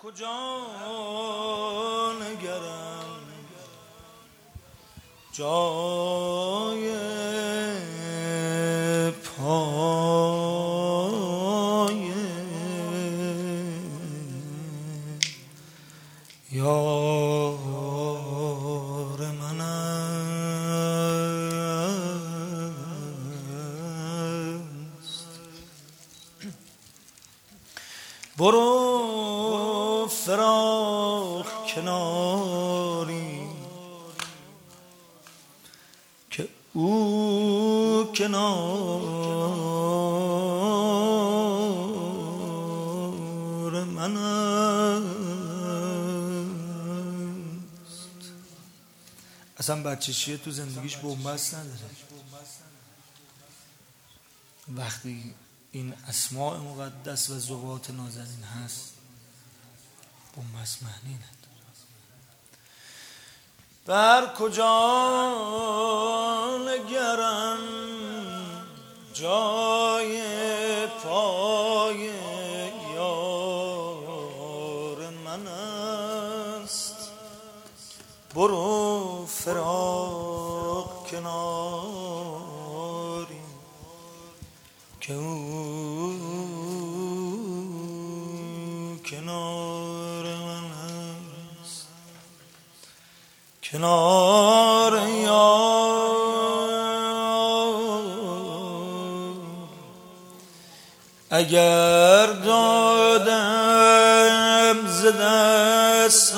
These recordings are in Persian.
کجا نگرم جای پای یار من است. برو فراق کناری که او کنار من است. اصلا بچه‌شیه تو زندگیش بنبست نداره. وقتی این اسماء مقدس و ذوات نازنین هست بنبست معنی نداره. بر کجا نگرم جای پای یار من است. برو فراق کناری که او کنار من است. کنار یار اگر دادم ز دست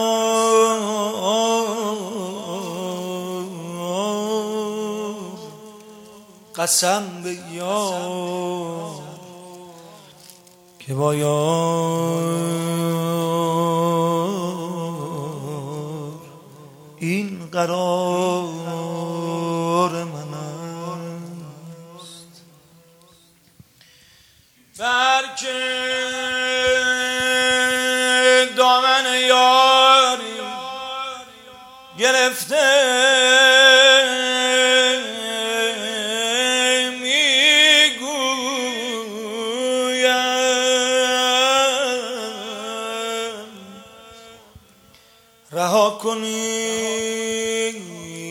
قرار قسم به یار که با یار این قرار من است. برکه دامن یاری گرفته رها کنید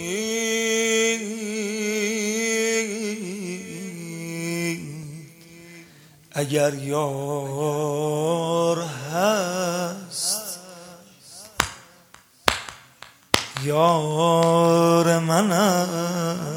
اگر یار هست یار من است.